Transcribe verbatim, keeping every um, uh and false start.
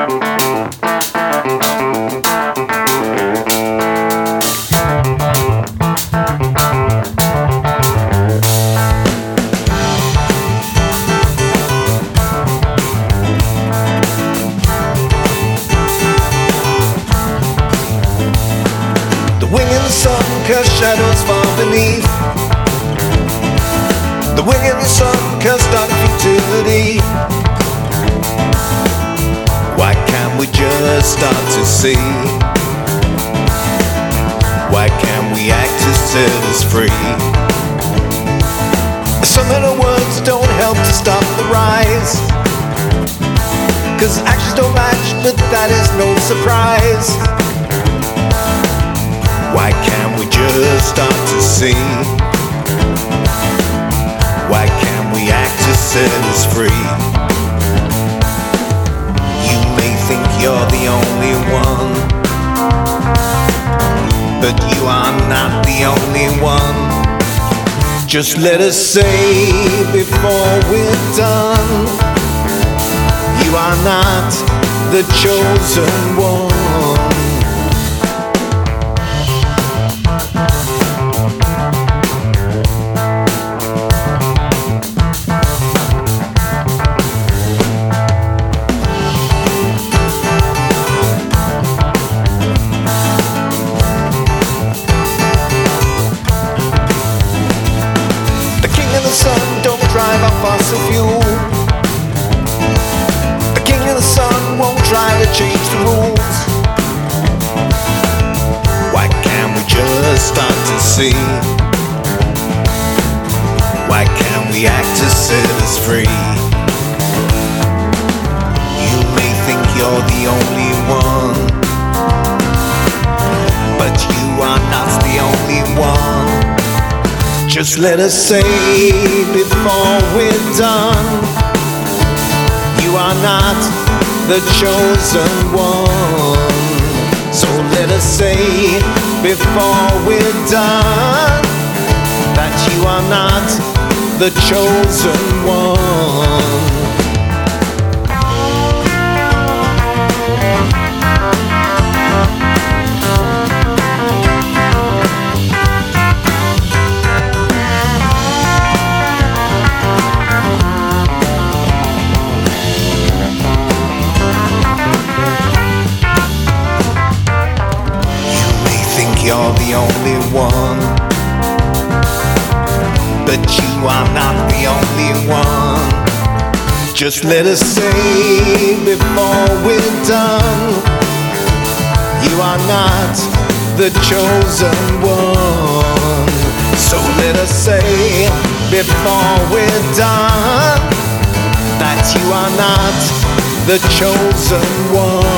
Cause shadows fall beneath the wing of the sun, cause dark futility. Why can't we just start to see? Why can't we act to set us free? Some of the words don't help to stop the rise, cause actions don't match, but that is no surprise. Why can't we just start to see? Why can't we act to set us free? You may think you're the only one, but you are not the only one. Just let us say before we're done, you are not the chosen one. Don't drive off fossil fuel. The king of the sun won't try to change the rules. Why can't we just start to see? Why can't we act to set us free? You may think you're the only one, but you are not the only one. Just let us say before we're done, you are not the chosen one. So let us say before we're done, that you are not the chosen one. You're the only one, but you are not the only one. Just let us say before we're done, you are not the chosen one. So let us say before we're done, that you are not the chosen one.